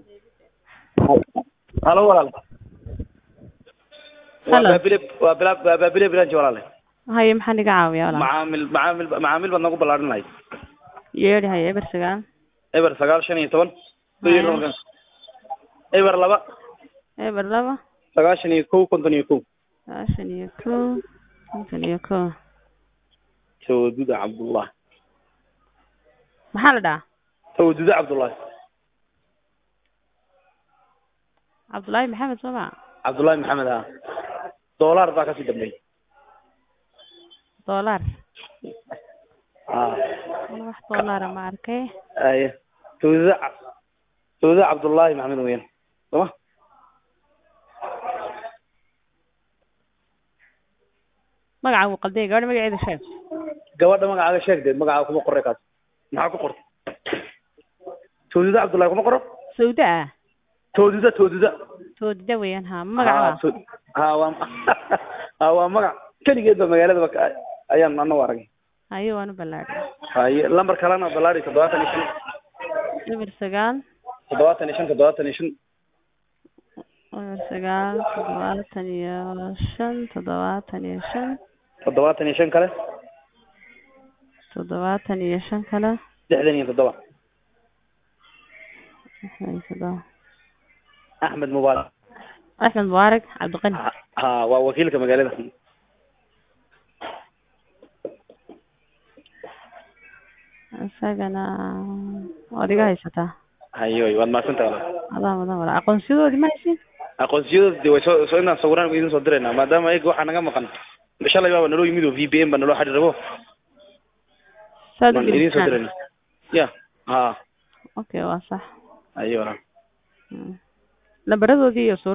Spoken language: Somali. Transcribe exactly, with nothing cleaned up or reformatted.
halo walaal Hello. waa baabile waa bila baabile branch walaal Haye maxaa niga caawiyaa walaal? macaamil macaamil macaamil baad nagu ballaarinay Yeeri haye eber sagaal. eber sagaal shan iyo toban Haye. eber laba Eber laba. sagaashan iyo kow konton iyo kow Sagaashan iyo kow konton iyo kow. Tawduda Cabdullah Maxaa la dhahaa? Tawduda Cabdullah Cabdullaahi Maxamed Soomaa. Cabdullah Maxamed ha dollar baa ka sii dambeeyay Dollar. ah Wax dollar ma arkay. ay Tawduda Tawduda Cabdullah Maxamed weyn sama magaca uu qalday gabadha magaceeda sheeg. gabadha magacaaga sheegday magacaaga kuma qorray kaas maxaa ku qortay Tawduda Cabdullah kuma qorro Sawda. Tawduda Tawduda Toodida weeyaan ha magaca. ha waa ha waa magac kaligeed ba magaalada ayaan anna aragay Haye waan ballaaray. haye lambar kalena ballaari toddobaatan iyo shan Eber sagaal. toddobaatan iyo shan toddobaatan iyo shan Eber sagaal toddobaatan iyo shan toddobaatan iyo shan toddobaatan iyo shan kale toddobaatan iyo shan kale lixdan iyo toddoba lixdan iyo toddoba. Ahmed Mubarak Ahmed Mubarak Cabdiqani. ha waa wakiilka magaalada asagana adiga haysataa hayo waad maasantahay adaa wadan wala aqoonsidoodi ma haysin aqoonsiyada way soo soo inaan sawiraan idin soo direynaa maadaama ayaga waxa naga maqan shalay baa naloo yimid oo V P N baa naloo xidhi rabo saad idin soo direynaa ya ha okay waa sax ayo lambaradodi iyo